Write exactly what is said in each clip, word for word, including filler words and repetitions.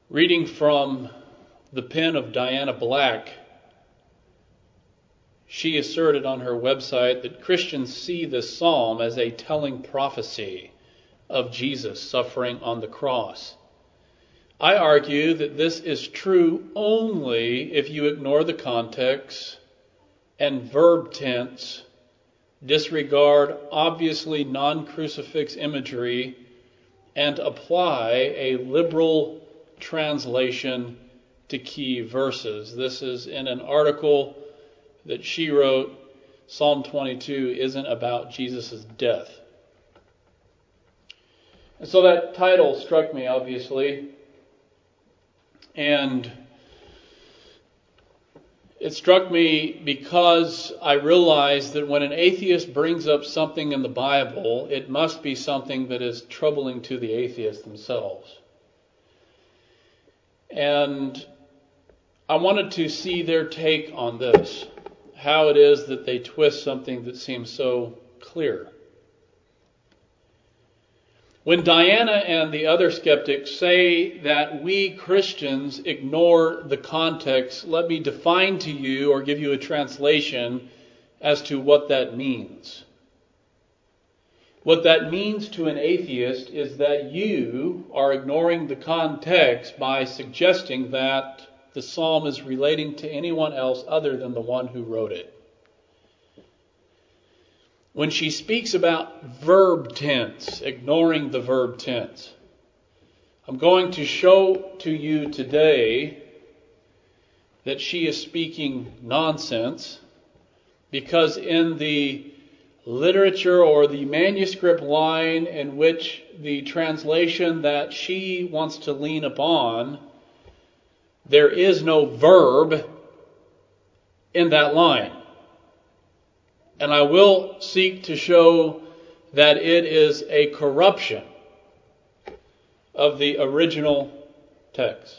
Reading from the pen of Diana Black, she asserted on her website that Christians see this psalm as a telling prophecy of Jesus suffering on the cross. I argue that this is true only if you ignore the context and verb tense, disregard obviously non-crucifix imagery, and apply a liberal translation to key verses. This is in an article that she wrote. Psalm twenty-two isn't about Jesus' death. And so that title struck me, obviously, and it struck me because I realized that when an atheist brings up something in the Bible, it must be something that is troubling to the atheists themselves. And I wanted to see their take on this, how it is that they twist something that seems so clear. When Diana and the other skeptics say that we Christians ignore the context, let me define to you or give you a translation as to what that means. What that means to an atheist is that you are ignoring the context by suggesting that the psalm is relating to anyone else other than the one who wrote it. When she speaks about verb tense, ignoring the verb tense, I'm going to show to you today that she is speaking nonsense, because in the literature or the manuscript line in which the translation that she wants to lean upon, there is no verb in that line. And I will seek to show that it is a corruption of the original text.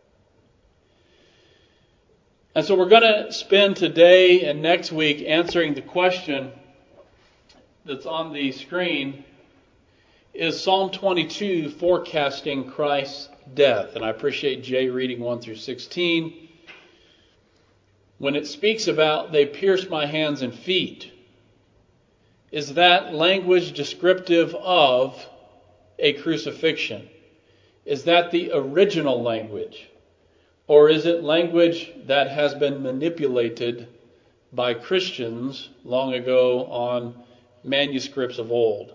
And so we're going to spend today and next week answering the question that's on the screen: is Psalm twenty-two forecasting Christ's death? And I appreciate Jay reading one through sixteen. When it speaks about they pierced my hands and feet, is that language descriptive of a crucifixion? Is that the original language? Or is it language that has been manipulated by Christians long ago on manuscripts of old?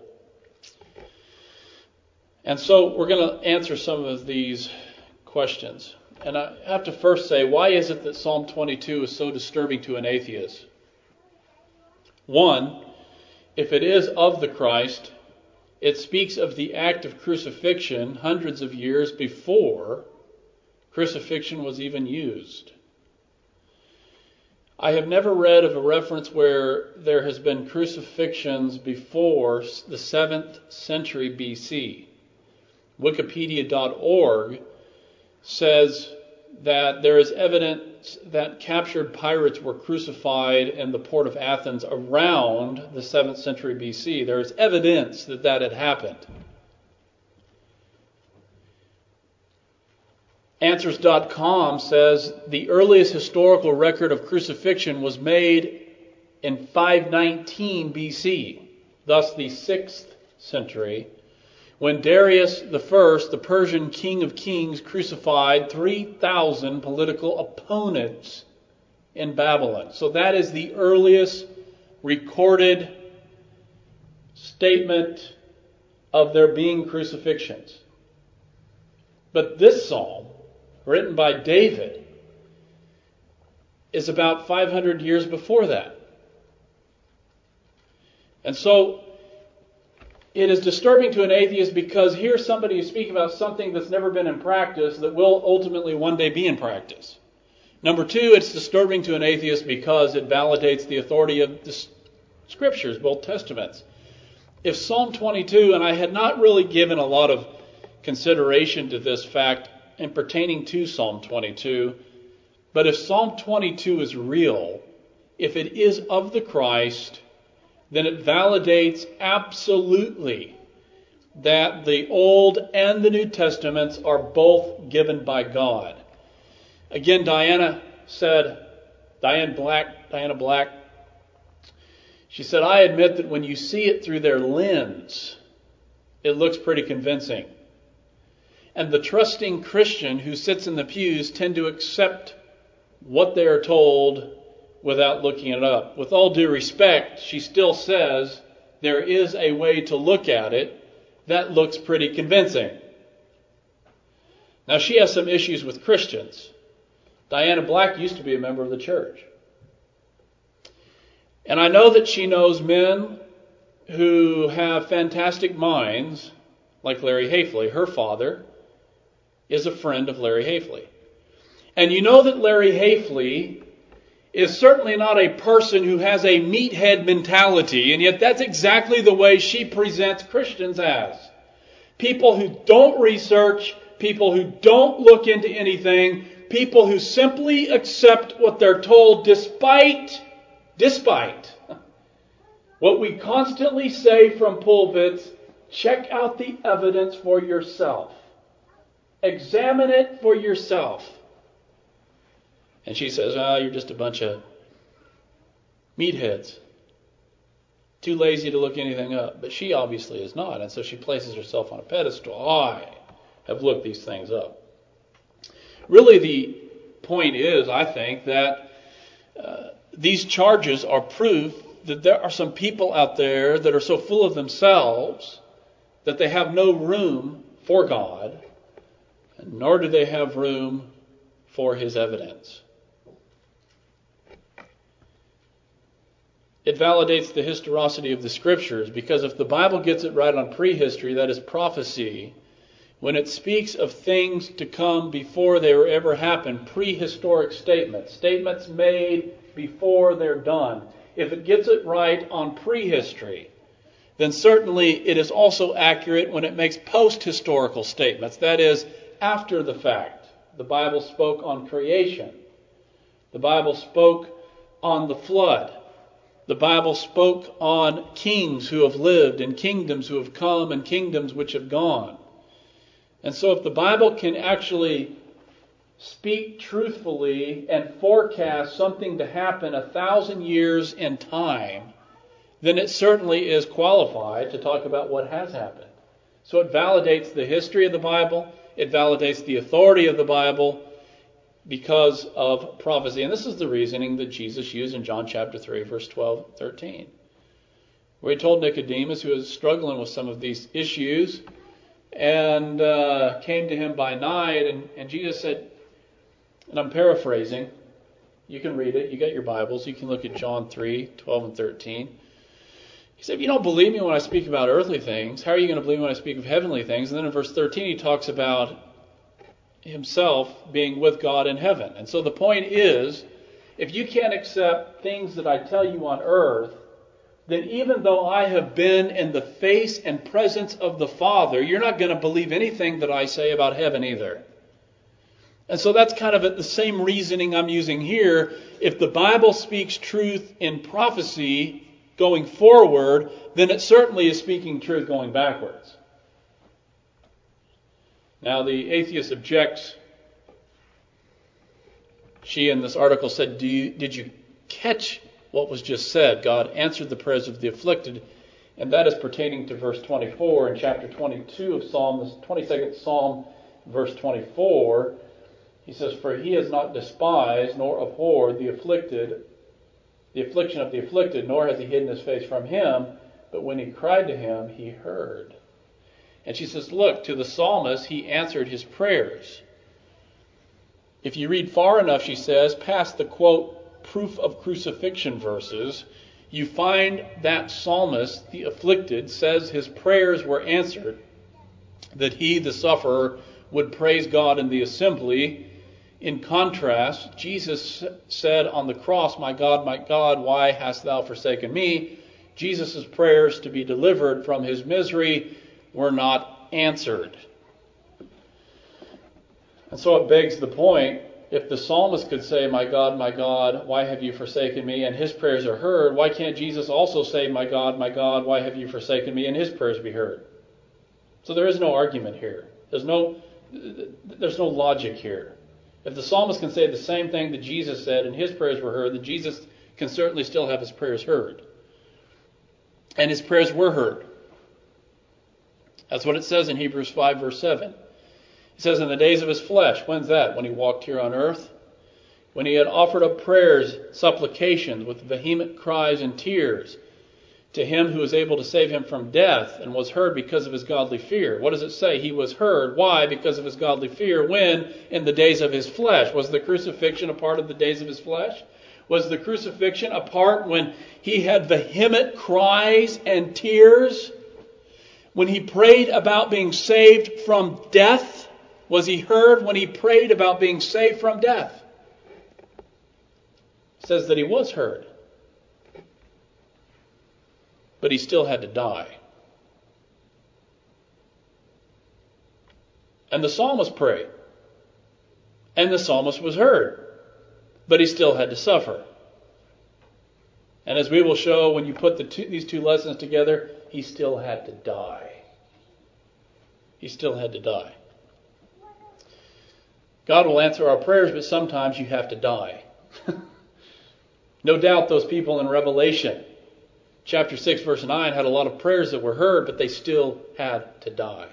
And so we're going to answer some of these questions. And I have to first say, why is it that Psalm twenty-two is so disturbing to an atheist? One, if it is of the Christ, it speaks of the act of crucifixion hundreds of years before crucifixion was even used. I have never read of a reference where there has been crucifixions before the seventh century B C. Wikipedia dot org says that there is evidence that captured pirates were crucified in the port of Athens around the seventh century B C. There is evidence that that had happened. Answers dot com says the earliest historical record of crucifixion was made in five nineteen B C, thus the sixth century, when Darius the First, the Persian king of kings, crucified three thousand political opponents in Babylon. So that is the earliest recorded statement of there being crucifixions. But this psalm, written by David, is about five hundred years before that. And so it is disturbing to an atheist because here's somebody who's speaking about something that's never been in practice that will ultimately one day be in practice. Number two, it's disturbing to an atheist because it validates the authority of the scriptures, both testaments. If Psalm twenty-two, and I had not really given a lot of consideration to this fact in pertaining to Psalm twenty-two, but if Psalm twenty-two is real, if it is of the Christ, then it validates absolutely that the Old and the New Testaments are both given by God. Again, Diana said, Diane Black, Diana Black, she said, I admit that when you see it through their lens, it looks pretty convincing. And the trusting Christian who sits in the pews tend to accept what they are told without looking it up. With all due respect, she still says there is a way to look at it that looks pretty convincing. Now, she has some issues with Christians. Diana Black used to be a member of the church. And I know that she knows men who have fantastic minds, like Larry Hafley. Her father is a friend of Larry Hafley. And you know that Larry Hafley is certainly not a person who has a meathead mentality, and yet that's exactly the way she presents Christians as. People who don't research, people who don't look into anything, people who simply accept what they're told despite, despite what we constantly say from pulpits, check out the evidence for yourself. Examine it for yourself. And she says, oh, you're just a bunch of meatheads. Too lazy to look anything up. But she obviously is not. And so she places herself on a pedestal. I have looked these things up. Really, the point is, I think, that uh, these charges are proof that there are some people out there that are so full of themselves that they have no room for God, and nor do they have room for His evidence. It validates the historicity of the Scriptures, because if the Bible gets it right on prehistory, that is prophecy, when it speaks of things to come before they were ever happened, prehistoric statements, statements made before they're done, if it gets it right on prehistory, then certainly it is also accurate when it makes post-historical statements, that is, after the fact. The Bible spoke on creation. The Bible spoke on the flood. The Bible spoke on kings who have lived and kingdoms who have come and kingdoms which have gone. And so if the Bible can actually speak truthfully and forecast something to happen a thousand years in time, then it certainly is qualified to talk about what has happened. So it validates the history of the Bible. It validates the authority of the Bible because of prophecy. And this is the reasoning that Jesus used in John chapter three, verse twelve, thirteen, where He told Nicodemus, who was struggling with some of these issues, and uh, came to Him by night, and, and Jesus said, and I'm paraphrasing, you can read it, you got your Bibles, you can look at John three, twelve and thirteen. He said, if you don't believe me when I speak about earthly things, how are you going to believe me when I speak of heavenly things? And then in verse thirteen He talks about Himself being with God in heaven. And so the point is, if you can't accept things that I tell you on earth, then even though I have been in the face and presence of the Father, you're not going to believe anything that I say about heaven either. And so that's kind of the same reasoning I'm using here. If the Bible speaks truth in prophecy going forward, then it certainly is speaking truth going backwards. Now, the atheist objects. She in this article said, Do you, did you catch what was just said? God answered the prayers of the afflicted. And that is pertaining to verse twenty-four in chapter twenty-two of Psalm, the twenty-second Psalm, verse twenty-four. He says, For He has not despised nor abhorred the afflicted, the affliction of the afflicted, nor has He hidden His face from him. But when he cried to Him, He heard. And she says, look, to the psalmist, he answered his prayers. If you read far enough, she says, past the, quote, proof of crucifixion verses, you find that psalmist, the afflicted, says his prayers were answered, that he, the sufferer, would praise God in the assembly. In contrast, Jesus said on the cross, My God, my God, why hast thou forsaken me? Jesus' prayers to be delivered from his misery were not answered. And so it begs the point, if the psalmist could say, My God, my God, why have you forsaken me? And his prayers are heard, why can't Jesus also say, My God, my God, why have you forsaken me? And his prayers be heard? So there is no argument here. There's no, there's no logic here. If the psalmist can say the same thing that Jesus said and his prayers were heard, then Jesus can certainly still have his prayers heard. And his prayers were heard. That's what it says in Hebrews five, verse seven. It says, in the days of his flesh. When's that? When he walked here on earth? When he had offered up prayers, supplications, with vehement cries and tears to him who was able to save him from death, and was heard because of his godly fear. What does it say? He was heard. Why? Because of his godly fear. When? In the days of his flesh. Was the crucifixion a part of the days of his flesh? Was the crucifixion a part when he had vehement cries and tears? When he prayed about being saved from death? Was he heard when he prayed about being saved from death? It says that he was heard. But he still had to die. And the psalmist prayed. And the psalmist was heard. But he still had to suffer. And as we will show, when you put the two, these two lessons together, he still had to die. He still had to die. God will answer our prayers, but sometimes you have to die. No doubt those people in Revelation chapter six, verse nine, had a lot of prayers that were heard, but they still had to die.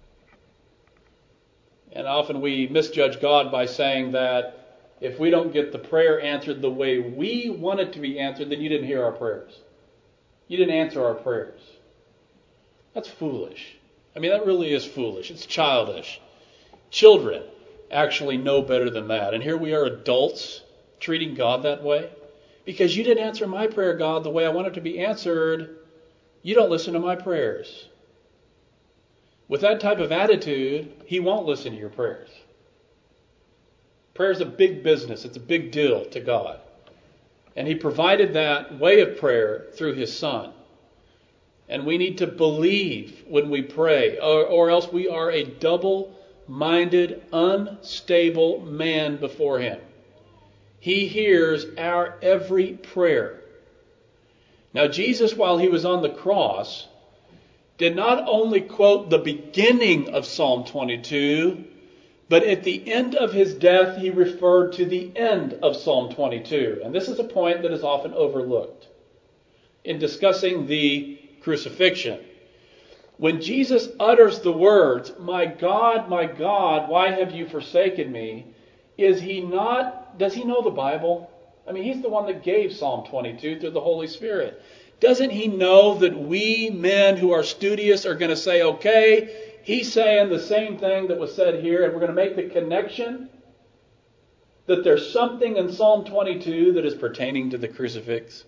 And often we misjudge God by saying that if we don't get the prayer answered the way we want it to be answered, then you didn't hear our prayers. You didn't answer our prayers. That's foolish. I mean, that really is foolish. It's childish. Children actually know better than that. And here we are, adults, treating God that way. Because you didn't answer my prayer, God, the way I want it to be answered, you don't listen to my prayers. With that type of attitude, he won't listen to your prayers. Prayer is a big business. It's a big deal to God. And he provided that way of prayer through his Son. And we need to believe when we pray, or, or else we are a double-minded, unstable man before him. He hears our every prayer. Now, Jesus, while he was on the cross, did not only quote the beginning of Psalm twenty-two, but at the end of his death, he referred to the end of Psalm twenty-two. And this is a point that is often overlooked in discussing the crucifixion. When Jesus utters the words, "My God, my God, why have you forsaken me?" is he not, does he know the Bible? I mean, he's the one that gave Psalm twenty-two through the Holy Spirit. Doesn't he know that we men who are studious are going to say, okay, he's saying the same thing that was said here, and we're going to make the connection that there's something in Psalm twenty-two that is pertaining to the crucifix?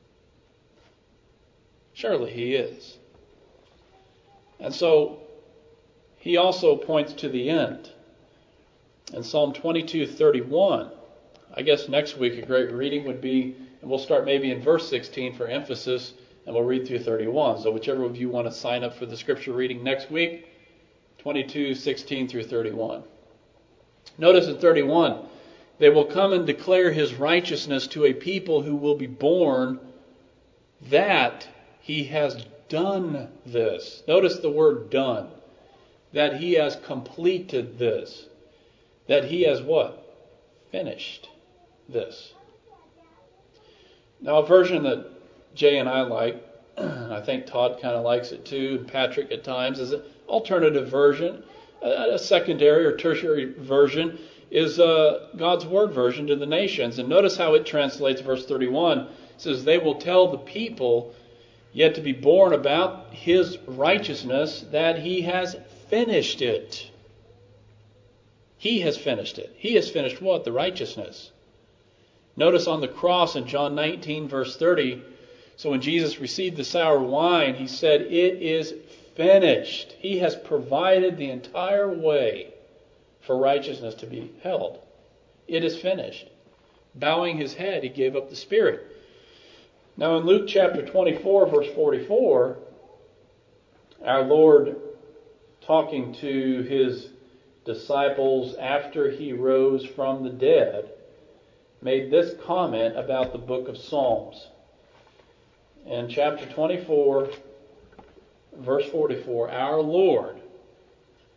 Surely he is. And so he also points to the end. In Psalm twenty-two thirty-one, I guess next week a great reading would be, and we'll start maybe in verse sixteen for emphasis, and we'll read through thirty-one. So whichever of you want to sign up for the scripture reading next week, twenty-two sixteen through thirty-one. Notice in thirty-one, they will come and declare his righteousness to a people who will be born, that he has done this. Notice the word done. That he has completed this. That he has what? Finished this. Now, a version that Jay and I like, and I think Todd kind of likes it too, and Patrick at times, is an alternative version. A secondary or tertiary version is uh, God's Word version to the nations. And notice how it translates verse thirty-one. It says, they will tell the people yet to be born about his righteousness, that he has finished it. He has finished it. He has finished what? The righteousness. Notice on the cross in John nineteen, verse thirty, so when Jesus received the sour wine, he said, it is finished. He has provided the entire way for righteousness to be held. It is finished. Bowing his head, he gave up the spirit. Now in Luke chapter twenty-four, verse forty-four, our Lord, talking to his disciples after he rose from the dead, made this comment about the book of Psalms. In chapter twenty-four, verse forty-four, our Lord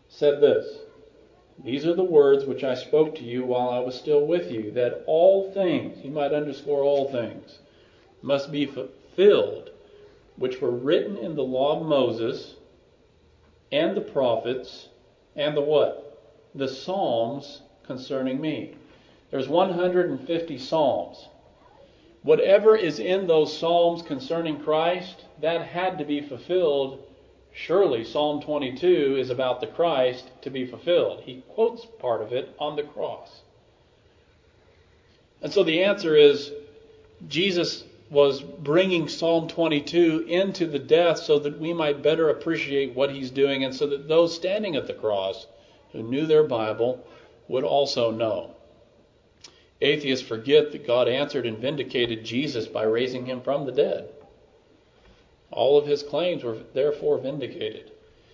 said this, "These are the words which I spoke to you while I was still with you, that all things," you might underscore all things, "must be fulfilled, which were written in the law of Moses and the prophets and the what? The Psalms concerning me." There's one hundred fifty Psalms. Whatever is in those Psalms concerning Christ, that had to be fulfilled. Surely Psalm twenty-two is about the Christ to be fulfilled. He quotes part of it on the cross. And so the answer is, Jesus was bringing Psalm twenty-two into the death so that we might better appreciate what he's doing, and so that those standing at the cross who knew their Bible would also know. Atheists forget that God answered and vindicated Jesus by raising him from the dead. All of his claims were therefore vindicated.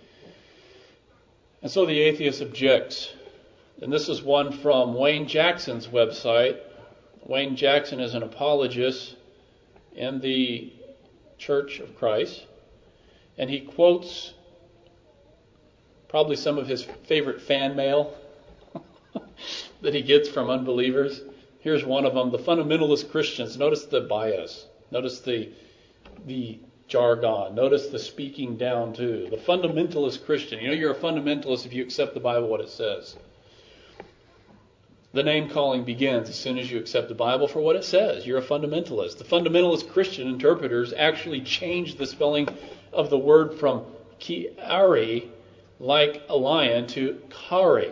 And so the atheist objects. And this is one from Wayne Jackson's website. Wayne Jackson is an apologist in the Church of Christ. And he quotes probably some of his favorite fan mail that he gets from unbelievers. Here's one of them. The fundamentalist Christians. Notice the bias. Notice the the jargon. Notice the speaking down too. The fundamentalist Christian. You know you're a fundamentalist if you accept the Bible what it says. The name calling begins as soon as you accept the Bible for what it says. You're a fundamentalist. The fundamentalist Christian interpreters actually changed the spelling of the word from kiari, like a lion, to kari.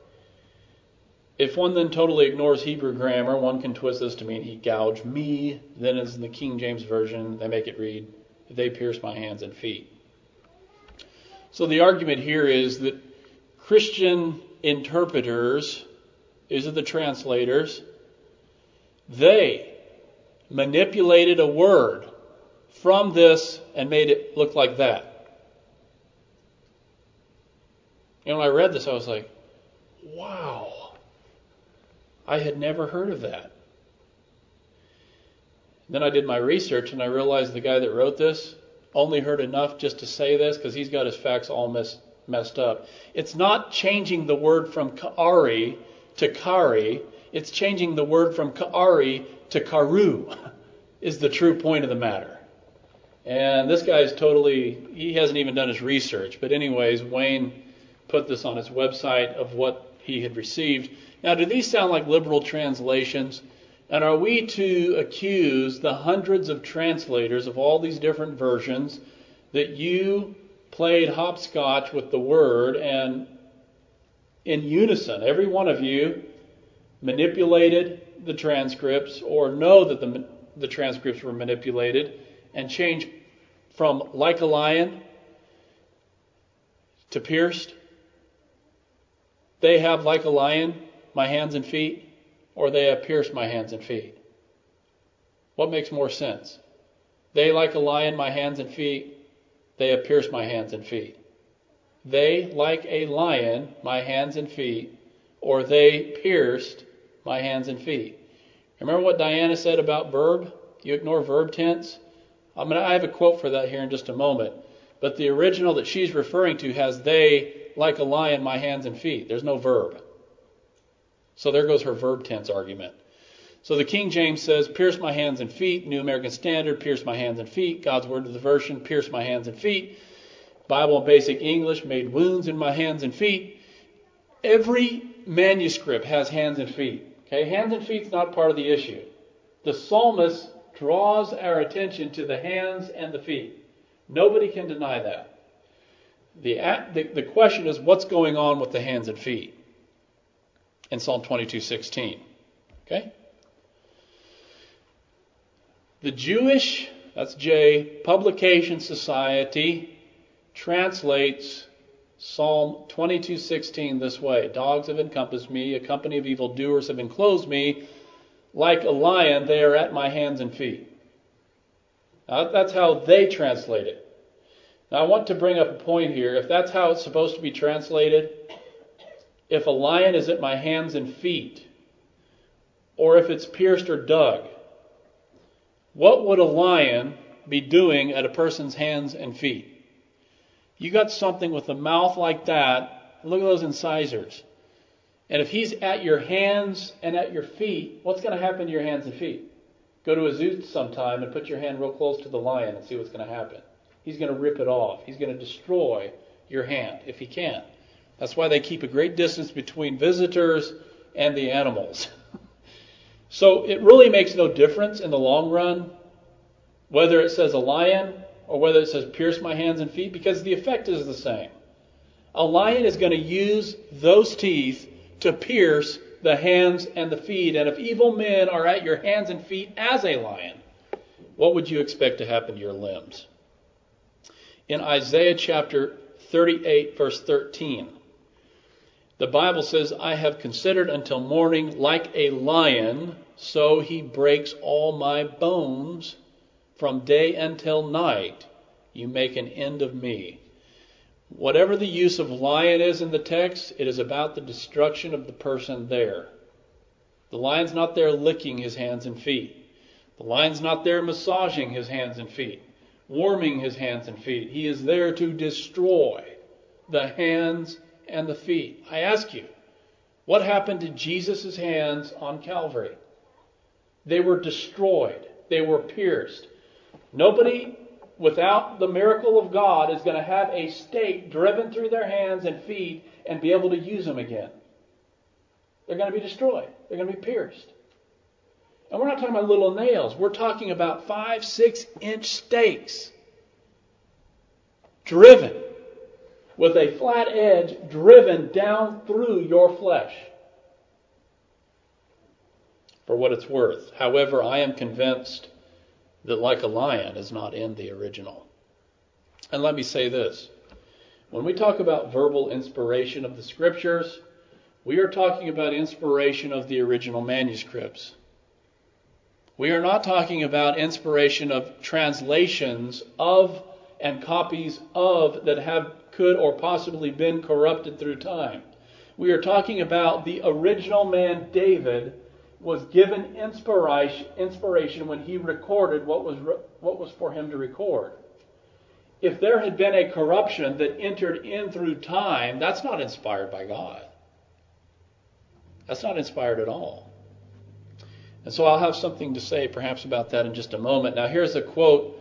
If one then totally ignores Hebrew grammar, one can twist this to mean he gouged me. Then as in the King James Version, they make it read, they pierced my hands and feet. So the argument here is that Christian interpreters, these are the translators, they manipulated a word from this and made it look like that. You know, when I read this, I was like, wow. I had never heard of that. Then I did my research and I realized the guy that wrote this only heard enough just to say this because he's got his facts all mess, messed up. It's not changing the word from kari to kari. It's changing the word from kari to karu is the true point of the matter. And this guy's totally, he hasn't even done his research. But anyways, Wayne put this on his website of what he had received. Now, do these sound like liberal translations? And are we to accuse the hundreds of translators of all these different versions that you played hopscotch with the word and in unison, every one of you manipulated the transcripts or know that the, the transcripts were manipulated and changed from like a lion to pierced? They have like a lion my hands and feet, or they have pierced my hands and feet? What makes more sense? They like a lion my hands and feet, they have pierced my hands and feet. They like a lion my hands and feet, or they pierced my hands and feet. Remember what Diana said about verb? You ignore verb tense? I'm gonna, I have a quote for that here in just a moment. But the original that she's referring to has they like a lion my hands and feet. There's no verb. So there goes her verb tense argument. So the King James says, pierce my hands and feet. New American Standard, pierce my hands and feet. God's Word of the Version, pierce my hands and feet. Bible and Basic English, made wounds in my hands and feet. Every manuscript has hands and feet. Okay, hands and feet's not part of the issue. The psalmist draws our attention to the hands and the feet. Nobody can deny that. The, the, the question is, what's going on with the hands and feet? In Psalm twenty-two sixteen. Okay? The Jewish, that's J, Publication Society translates Psalm twenty-two sixteen this way. Dogs have encompassed me, a company of evildoers have enclosed me. Like a lion, they are at my hands and feet. Now, that's how they translate it. Now, I want to bring up a point here. If that's how it's supposed to be translated, if a lion is at my hands and feet, or if it's pierced or dug, what would a lion be doing at a person's hands and feet? You got something with a mouth like that Look at those incisors. And if he's at your hands and at your feet, what's going to happen to your hands and feet? Go to a zoo sometime and put your hand real close to the lion and see what's going to happen. He's going to rip it off. He's going to destroy your hand if he can. That's why they keep a great distance between visitors and the animals. So it really makes no difference in the long run whether it says a lion or whether it says pierce my hands and feet, because the effect is the same. A lion is going to use those teeth to pierce the hands and the feet. And if evil men are at your hands and feet as a lion, what would you expect to happen to your limbs? In Isaiah chapter thirty-eight, verse thirteen, the Bible says, I have considered until morning like a lion, so he breaks all my bones. From day until night, you make an end of me. Whatever the use of lion is in the text, it is about the destruction of the person there. The lion's not there licking his hands and feet. The lion's not there massaging his hands and feet, warming his hands and feet. He is there to destroy the hands and the feet. I ask you, what happened to Jesus' hands on Calvary? They were destroyed. They were pierced. Nobody without the miracle of God is going to have a stake driven through their hands and feet and be able to use them again. They're going to be destroyed. They're going to be pierced. And we're not talking about little nails. We're talking about five, six inch stakes driven with a flat edge driven down through your flesh. For what it's worth. However, I am convinced that like a lion is not in the original. And let me say this. When we talk about verbal inspiration of the scriptures, we are talking about inspiration of the original manuscripts. We are not talking about inspiration of translations of and copies of that have could or possibly been corrupted through time. We are talking about the original man David was given inspiration, inspiration when he recorded what was what was for him to record. If there had been a corruption that entered in through time, that's not inspired by God. That's not inspired at all. And so I'll have something to say perhaps about that in just a moment. Now here's a quote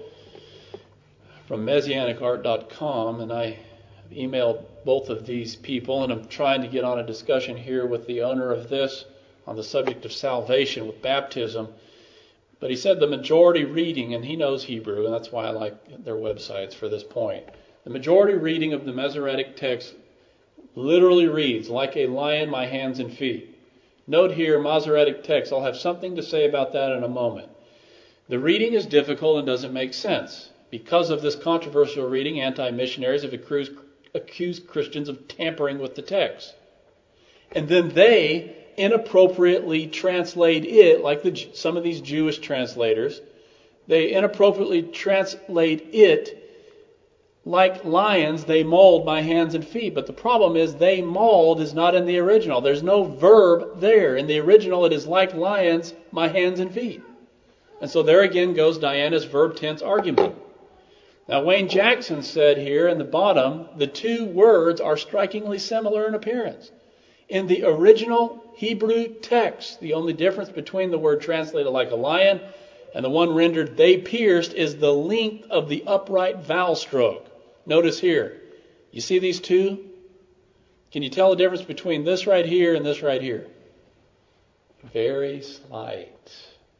from messianic art dot com, and I emailed both of these people, and I'm trying to get on a discussion here with the owner of this on the subject of salvation with baptism. But he said the majority reading, and he knows Hebrew, and that's why I like their websites for this point. The majority reading of the Masoretic text literally reads, like a lion, my hands and feet. Note here, Masoretic text. I'll have something to say about that in a moment. The reading is difficult and doesn't make sense. Because of this controversial reading, anti-missionaries have accused, accused Christians of tampering with the text. And then they inappropriately translate it, like the, some of these Jewish translators, they inappropriately translate it like lions, they mauled my hands and feet. But the problem is they mauled is not in the original. There's no verb there. In the original it is like lions, my hands and feet. And so there again goes Diana's verb tense argument. Now Wayne Jackson said here in the bottom, the two words are strikingly similar in appearance. In the original Hebrew text, the only difference between the word translated like a lion and the one rendered they pierced is the length of the upright vowel stroke. Notice here. You see these two? Can you tell the difference between this right here and this right here? Very slight.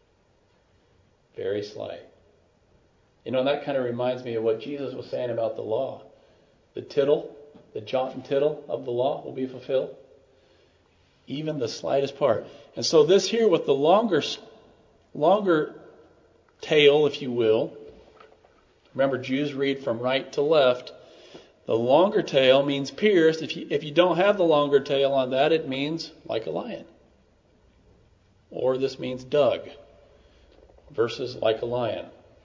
Very slight. You know, that kind of reminds me of what Jesus was saying about the law. The tittle, the jot and tittle of the law will be fulfilled. Even the slightest part. And so this here with the longer, longer tail, if you will. Remember, Jews read from right to left. The longer tail means pierced. If you, if you don't have the longer tail on that, it means like a lion. Or this means dug versus like a lion.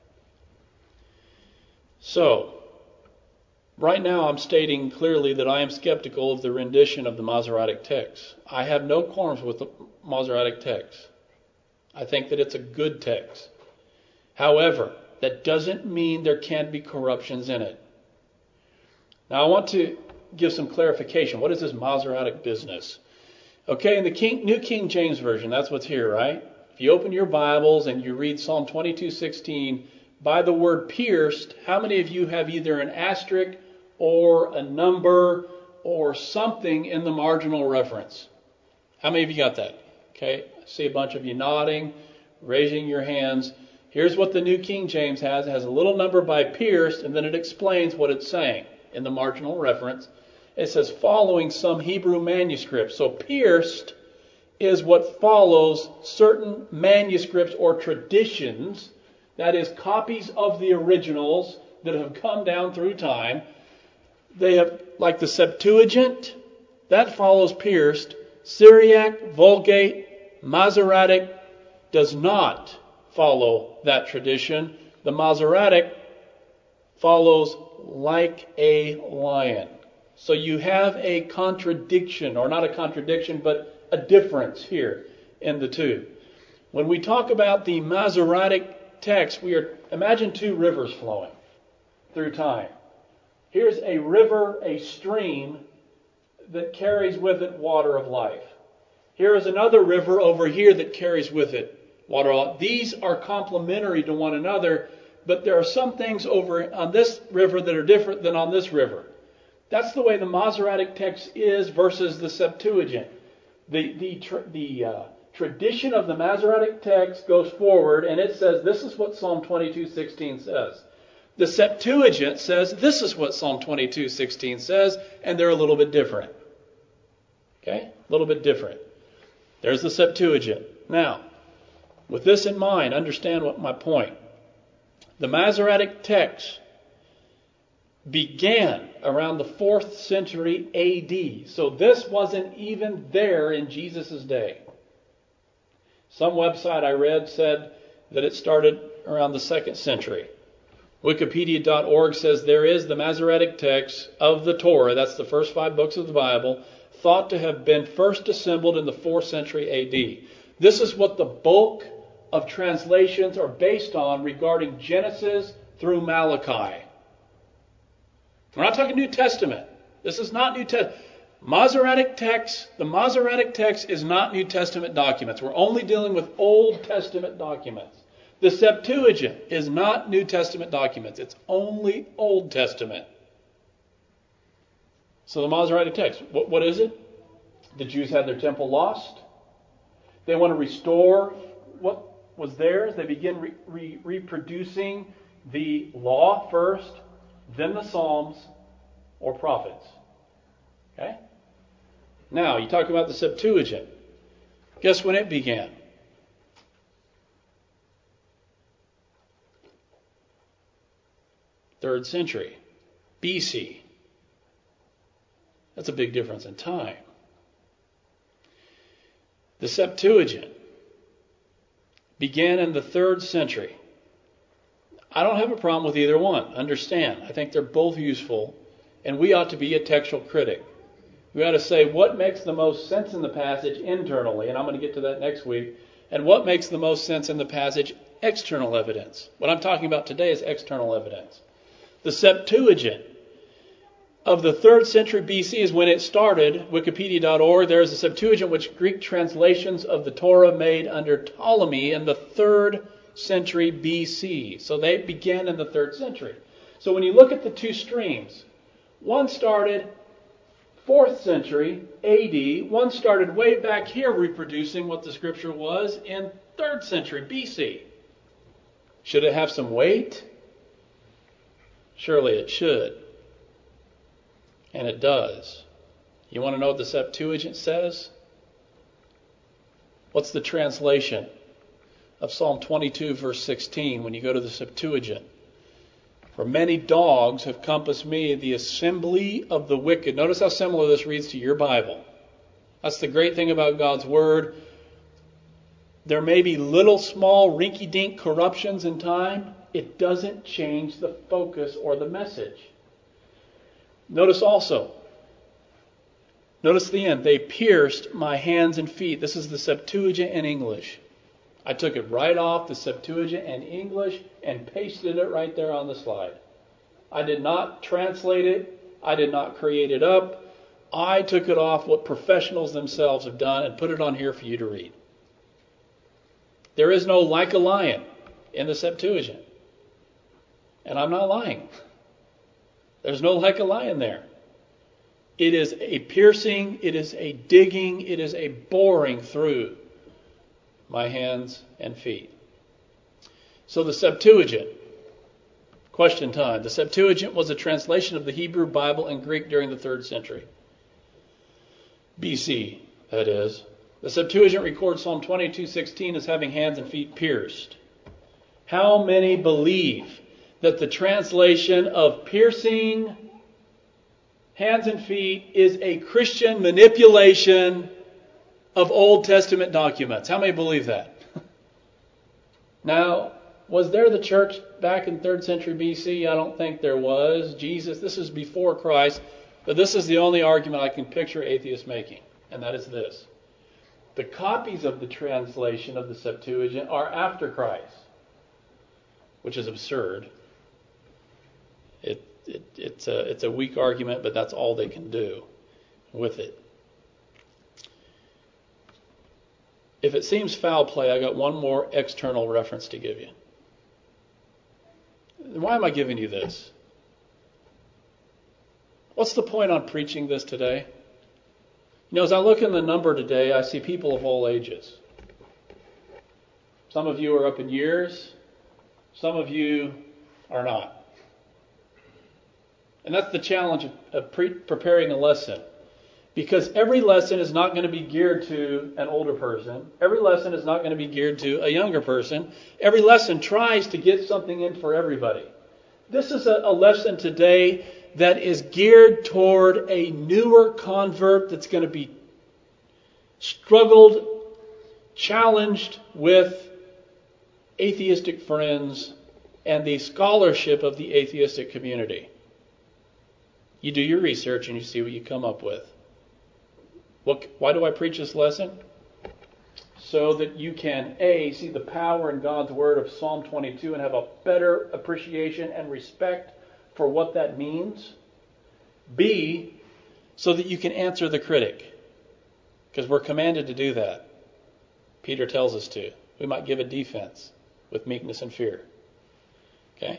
So, right now I'm stating clearly that I am skeptical of the rendition of the Masoretic text. I have no qualms with the Masoretic text. I think that it's a good text. However, that doesn't mean there can't be corruptions in it. Now I want to give some clarification. What is this Masoretic business? Okay, in the King, New King James Version, that's what's here, right? If you open your Bibles and you read Psalm twenty-two sixteen, by the word pierced, how many of you have either an asterisk or a number or something in the marginal reference? How many of you got that? Okay, I see a bunch of you nodding, raising your hands. Here's what the New King James has. It has a little number by pierced, and then it explains what it's saying in the marginal reference. It says following some Hebrew manuscripts. So pierced is what follows certain manuscripts or traditions, that is, copies of the originals that have come down through time. They have, like the Septuagint, that follows pierced. Syriac, Vulgate, Masoretic does not follow that tradition. The Masoretic follows like a lion. So you have a contradiction, or not a contradiction, but a difference here in the two. When we talk about the Masoretic text, we are, imagine two rivers flowing through time. Here's a river, a stream that carries with it water of life. Here is another river over here that carries with it water of life. These are complementary to one another, but there are some things over on this river that are different than on this river. That's the way the Masoretic text is versus the Septuagint. The the tr- the uh, tradition of the Masoretic text goes forward, and it says this is what Psalm twenty-two sixteen says. The Septuagint says this is what Psalm twenty-two sixteen says, and they're a little bit different. Okay, a little bit different. There's the Septuagint. Now, with this in mind, understand what my point. The Masoretic text began around the fourth century A D. So this wasn't even there in Jesus' day. Some website I read said that it started around the second century. Wikipedia dot org says there is the Masoretic text of the Torah, that's the first five books of the Bible, thought to have been first assembled in the fourth century A D. This is what the bulk of translations are based on regarding Genesis through Malachi. We're not talking New Testament. This is not New Testament. Masoretic text, the Masoretic text is not New Testament documents. We're only dealing with Old Testament documents. The Septuagint is not New Testament documents. It's only Old Testament. So the Masoretic text, what, what is it? The Jews had their temple lost. They want to restore what was theirs. They begin re- re- reproducing the law first, then the Psalms or prophets. Okay? Now, you talk about the Septuagint. Guess when it began? Third century, B C. That's a big difference in time. The Septuagint began in the third century. I don't have a problem with either one. Understand. I think they're both useful, and we ought to be a textual critic. We ought to say what makes the most sense in the passage internally, and I'm going to get to that next week, and what makes the most sense in the passage external evidence. What I'm talking about today is external evidence. The Septuagint of the third century B C is when it started. Wikipedia dot org, there is a Septuagint, which Greek translations of the Torah made under Ptolemy in the third century B C. So they began in the third century. So when you look at the two streams, one started fourth century A D, one started way back here reproducing what the scripture was in third century B C. Should it have some weight? Surely it should. And it does. You want to know what the Septuagint says? What's the translation of Psalm twenty-two, verse sixteen, when you go to the Septuagint? For many dogs have compassed me, the assembly of the wicked. Notice how similar this reads to your Bible. That's the great thing about God's Word. There may be little, small, rinky-dink corruptions in time. It doesn't change the focus or the message. Notice also, notice the end. They pierced my hands and feet. This is the Septuagint in English. I took it right off the Septuagint in English and pasted it right there on the slide. I did not translate it. I did not create it up. I took it off what professionals themselves have done and put it on here for you to read. There is no like a lion in the Septuagint. And I'm not lying. There's no like a lion there. It is a piercing, it is a digging, it is a boring through my hands and feet. So the Septuagint, question time. The Septuagint was a translation of the Hebrew Bible in Greek during the third century. B C, that is. The Septuagint records Psalm twenty-two sixteen as having hands and feet pierced. How many believe that the translation of piercing hands and feet is a Christian manipulation of Old Testament documents? How many believe that? Now, was there the church back in third century B C? I don't think there was. Jesus, this is before Christ, but this is the only argument I can picture atheists making, and that is this. The copies of the translation of the Septuagint are after Christ, which is absurd. It, it, it's a, it's a weak argument, but that's all they can do with it. If it seems foul play, I got one more external reference to give you. Why am I giving you this? What's the point on preaching this today? You know, as I look in the number today, I see people of all ages. Some of you are up in years. Some of you are not. And that's the challenge of, of pre- preparing a lesson. Because every lesson is not going to be geared to an older person. Every lesson is not going to be geared to a younger person. Every lesson tries to get something in for everybody. This is a, a lesson today that is geared toward a newer convert that's going to be struggled, challenged with atheistic friends and the scholarship of the atheistic community. You do your research and you see what you come up with. What, why do I preach this lesson? So that you can, A, see the power in God's word of Psalm twenty-two and have a better appreciation and respect for what that means. B, so that you can answer the critic. Because we're commanded to do that. Peter tells us to. We might give a defense with meekness and fear. Okay?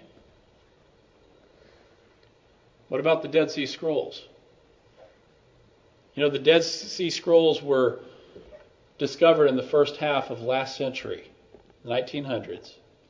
What about the Dead Sea Scrolls? You know, the Dead Sea Scrolls were discovered in the first half of last century, nineteen hundreds.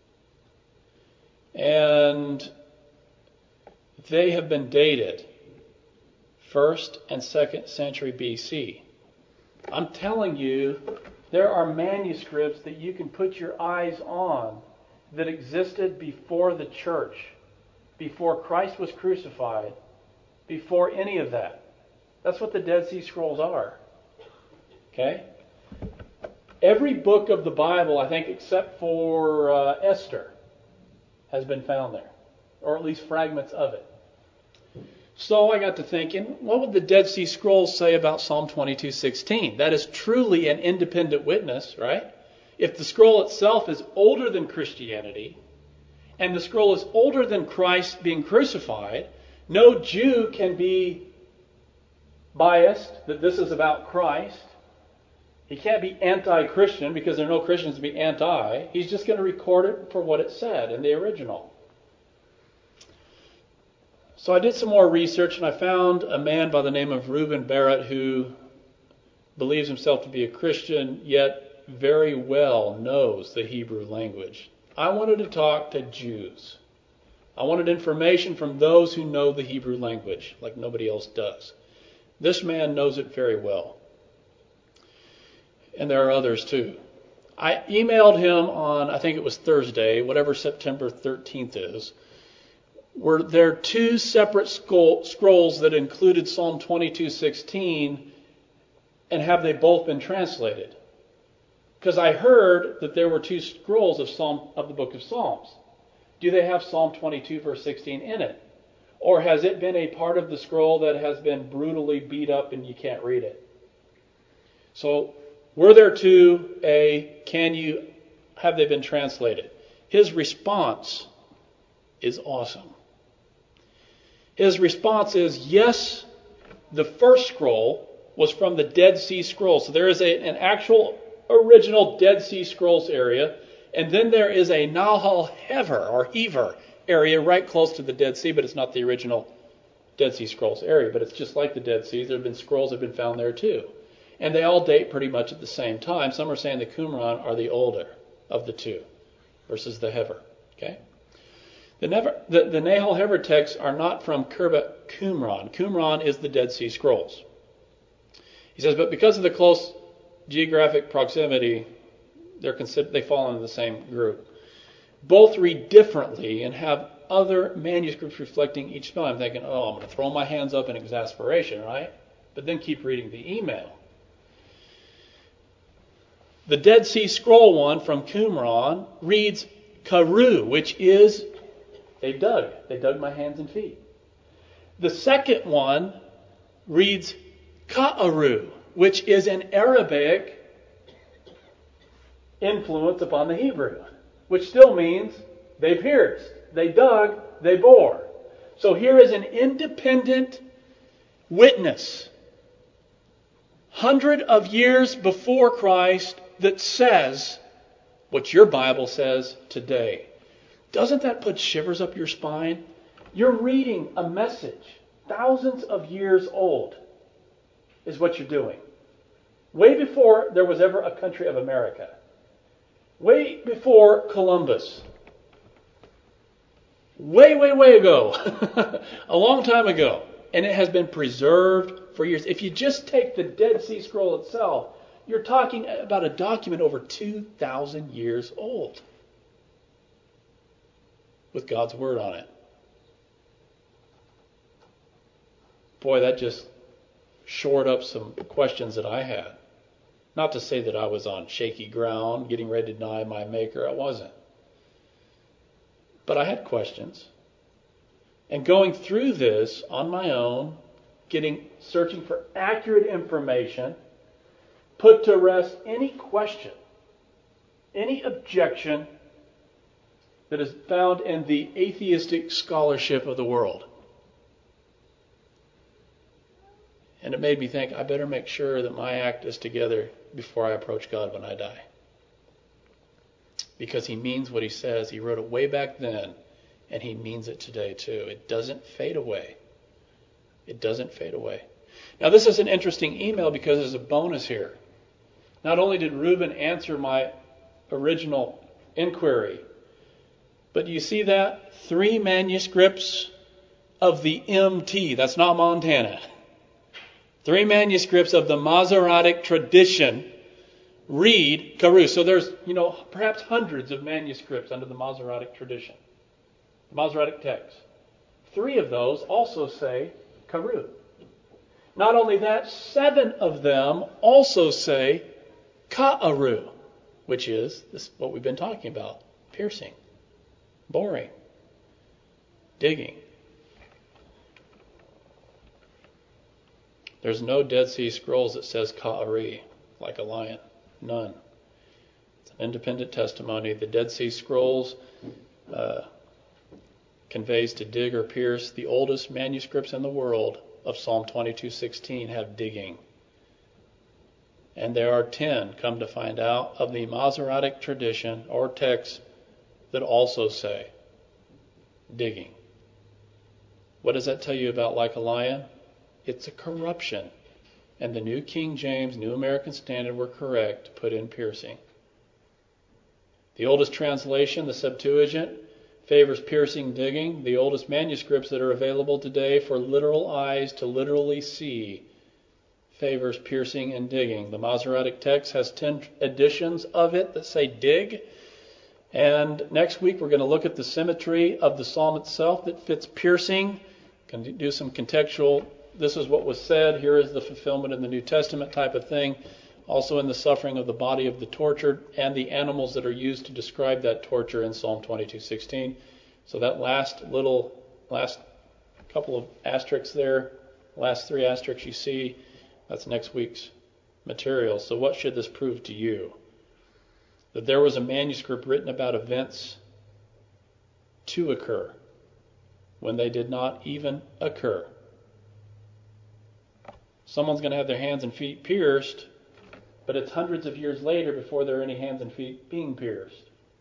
And they have been dated first and second century B C. I'm telling you, there are manuscripts that you can put your eyes on that existed before the church, before Christ was crucified, before any of that. That's what the Dead Sea Scrolls are. Okay? Every book of the Bible, I think, except for uh, Esther, has been found there, or at least fragments of it. So I got to thinking, what would the Dead Sea Scrolls say about Psalm twenty-two sixteen? That is truly an independent witness, right? If the scroll itself is older than Christianity, and the scroll is older than Christ being crucified, no Jew can be biased that this is about Christ. He can't be anti-Christian because there are no Christians to be anti. He's just going to record it for what it said in the original. So I did some more research and I found a man by the name of Reuben Barrett who believes himself to be a Christian, yet very well knows the Hebrew language. I wanted to talk to Jews. I wanted information from those who know the Hebrew language like nobody else does. This man knows it very well. And there are others too. I emailed him on, I think it was Thursday, whatever September thirteenth is. Were there two separate scrolls that included Psalm twenty-two sixteen, and have they both been translated? Because I heard that there were two scrolls of Psalm of the book of Psalms. Do they have Psalm twenty-two verse sixteen in it? Or has it been a part of the scroll that has been brutally beat up and you can't read it? So, were there two? A, can you, have they been translated? His response is awesome. His response is, yes, the first scroll was from the Dead Sea Scrolls. So there is a, an actual original Dead Sea Scrolls area, and then there is a Nahal Hever or Hever area right close to the Dead Sea, but it's not the original Dead Sea Scrolls area, but it's just like the Dead Sea. There have been scrolls that have been found there too. And they all date pretty much at the same time. Some are saying the Qumran are the older of the two versus the Hever. Okay? The, Never, the, the Nahal Hever texts are not from Khirbat Qumran. Qumran is the Dead Sea Scrolls. He says, but because of the close geographic proximity, they're considered, they fall into the same group. Both read differently and have other manuscripts reflecting each spelling. I'm thinking, oh, I'm going to throw my hands up in exasperation, right? But then keep reading the email. The Dead Sea Scroll one from Qumran reads Karu, which is, they dug. They dug my hands and feet. The second one reads Ka'aru, which is an Arabic influence upon the Hebrew, which still means they pierced, they dug, they bore. So here is an independent witness, hundred of years before Christ, that says what your Bible says today. Doesn't that put shivers up your spine? You're reading a message thousands of years old is what you're doing. Way before there was ever a country of America. Way before Columbus. Way, way, way ago. A long time ago. And it has been preserved for years. If you just take the Dead Sea Scroll itself, you're talking about a document over two thousand years old. With God's Word on it. Boy, that just shored up some questions that I had. Not to say that I was on shaky ground, getting ready to deny my Maker. I wasn't. But I had questions. And going through this on my own, getting searching for accurate information, put to rest any question, any objection that is found in the atheistic scholarship of the world. And it made me think, I better make sure that my act is together before I approach God when I die. Because He means what He says. He wrote it way back then, and He means it today too. It doesn't fade away. It doesn't fade away. Now this is an interesting email because there's a bonus here. Not only did Reuben answer my original inquiry, but do you see that? Three manuscripts of the M T. That's not Montana. Three manuscripts of the Masoretic tradition read Karu. So there's, you know, perhaps hundreds of manuscripts under the Masoretic tradition. The Masoretic text. Three of those also say Karu. Not only that, seven of them also say Ka'aru, which is this, what we've been talking about. Piercing, boring, digging. There's no Dead Sea Scrolls that says Ka'ari, like a lion. None. It's an independent testimony. The Dead Sea Scrolls uh, conveys to dig or pierce. The oldest manuscripts in the world of Psalm twenty-two sixteen have digging. And there are ten, come to find out, of the Masoretic tradition or texts that also say digging. What does that tell you about like a lion? It's a corruption. And the New King James, New American Standard were correct to put in piercing. The oldest translation, the Septuagint, favors piercing, digging. The oldest manuscripts that are available today for literal eyes to literally see favors piercing and digging. The Masoretic text has ten editions of it that say dig. And next week we're going to look at the symmetry of the psalm itself that fits piercing. Going to do some contextual, this is what was said, here is the fulfillment in the New Testament type of thing. Also in the suffering of the body of the tortured and the animals that are used to describe that torture in Psalm twenty-two sixteen. So that last little, last couple of asterisks there, last three asterisks you see, that's next week's material. So what should this prove to you? That there was a manuscript written about events to occur when they did not even occur. Someone's going to have their hands and feet pierced, but it's hundreds of years later before there are any hands and feet being pierced.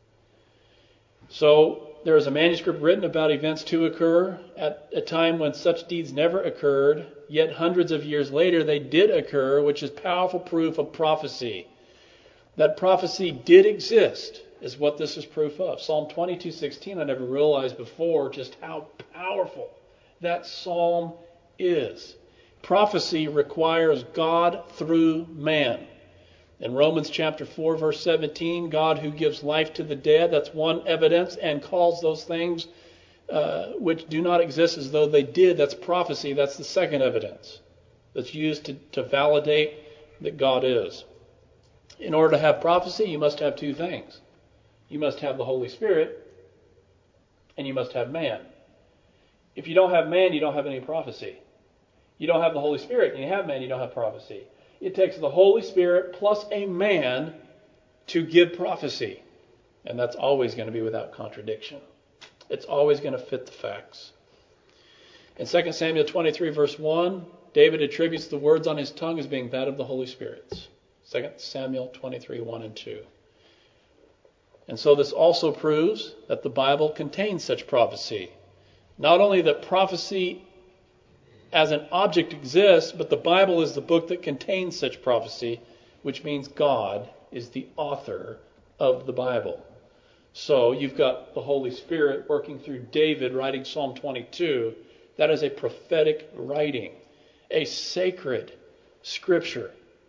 So there is a manuscript written about events to occur at a time when such deeds never occurred, yet hundreds of years later they did occur, which is powerful proof of prophecy. That prophecy did exist is what this is proof of. Psalm twenty-two sixteen, I never realized before just how powerful that psalm is. Prophecy requires God through man. In Romans chapter four, verse seventeen, God who gives life to the dead, that's one evidence, and calls those things uh, which do not exist as though they did. That's prophecy. That's the second evidence that's used to, to validate that God is. In order to have prophecy, you must have two things. You must have the Holy Spirit, and you must have man. If you don't have man, you don't have any prophecy. You don't have the Holy Spirit, and you have man, you don't have prophecy. It takes the Holy Spirit plus a man to give prophecy. And that's always going to be without contradiction. It's always going to fit the facts. In Second Samuel twenty-three, verse one, David attributes the words on his tongue as being that of the Holy Spirit's. Second Samuel twenty-three, one and two. And so this also proves that the Bible contains such prophecy. Not only that prophecy as an object exists, but the Bible is the book that contains such prophecy, which means God is the author of the Bible. So you've got the Holy Spirit working through David writing Psalm twenty-two. That is a prophetic writing, a sacred scripture.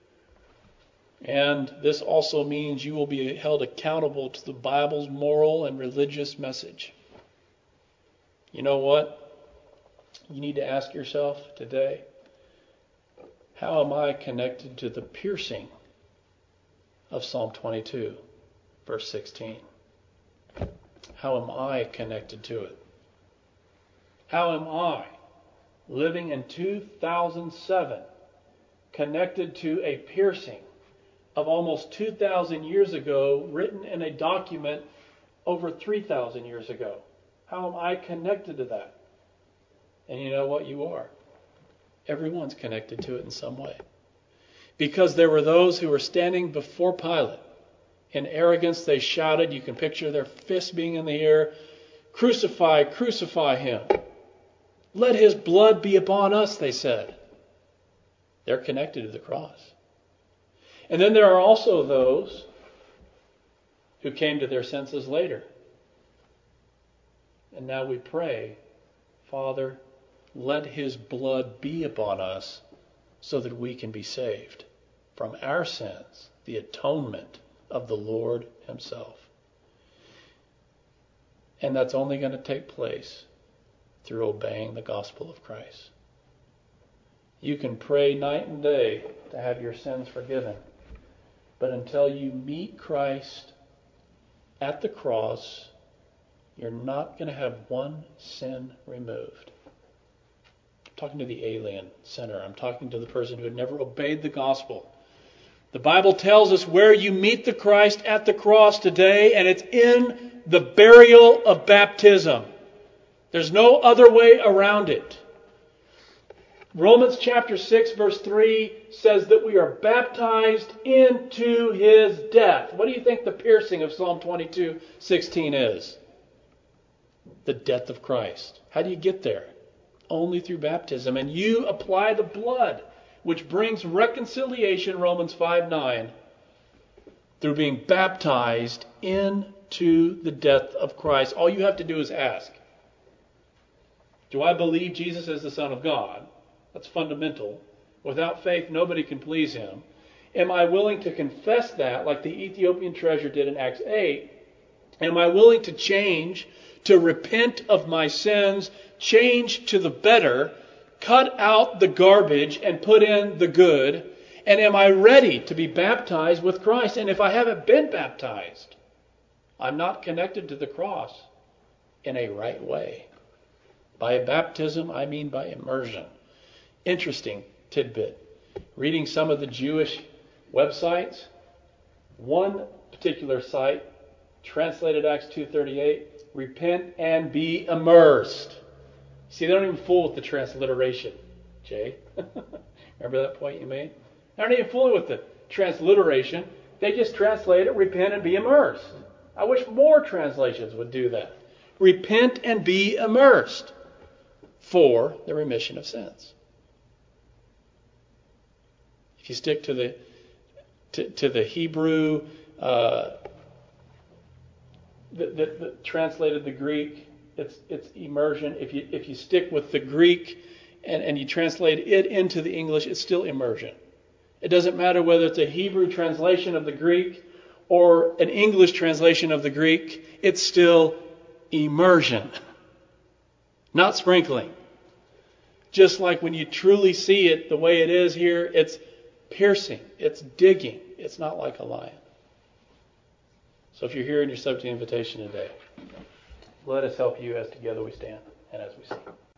And this also means you will be held accountable to the Bible's moral and religious message. You know what? You need to ask yourself today, how am I connected to the piercing of Psalm twenty-two, verse sixteen? How am I connected to it? How am I, living in two thousand seven, connected to a piercing of almost two thousand years ago, written in a document over three thousand years ago? How am I connected to that? And you know what? You are. Everyone's connected to it in some way. Because there were those who were standing before Pilate. In arrogance, they shouted, you can picture their fists being in the air, "Crucify, crucify him. Let his blood be upon us," they said. They're connected to the cross. And then there are also those who came to their senses later. And now we pray, Father, let his blood be upon us so that we can be saved from our sins, the atonement of the Lord himself. And that's only going to take place through obeying the gospel of Christ. You can pray night and day to have your sins forgiven, but until you meet Christ at the cross, you're not going to have one sin removed. I'm talking to the alien sinner. I'm talking to the person who had never obeyed the gospel. The Bible tells us where you meet the Christ at the cross today, and it's in the burial of baptism. There's no other way around it. Romans chapter six verse three says that we are baptized into his death. What do you think the piercing of Psalm twenty-two sixteen is? The death of Christ. How do you get there? Only through baptism. And you apply the blood, which brings reconciliation, Romans five nine, through being baptized into the death of Christ. All you have to do is ask, do I believe Jesus is the Son of God? That's fundamental. Without faith, nobody can please him. Am I willing to confess that, like the Ethiopian treasure did in Acts eight? Am I willing to change, to repent of my sins, change to the better, cut out the garbage and put in the good? And am I ready to be baptized with Christ? And if I haven't been baptized, I'm not connected to the cross in a right way. By baptism, I mean by immersion. Interesting tidbit. Reading some of the Jewish websites, one particular site translated Acts two thirty-eight, repent and be immersed. See, they don't even fool with the transliteration, Jay. Remember that point you made? They don't even fool with the transliteration. They just translate it, repent and be immersed. I wish more translations would do that. Repent and be immersed for the remission of sins. If you stick to the to, to the Hebrew, uh, that, that, that translated the Greek, it's it's immersion. If you if you stick with the Greek and, and you translate it into the English, it's still immersion. It doesn't matter whether it's a Hebrew translation of the Greek or an English translation of the Greek, it's still immersion, not sprinkling. Just like when you truly see it the way it is here, it's piercing, it's digging. It's not like a lion. So if you're here and you're subject to invitation today, let us help you as together we stand and as we sing.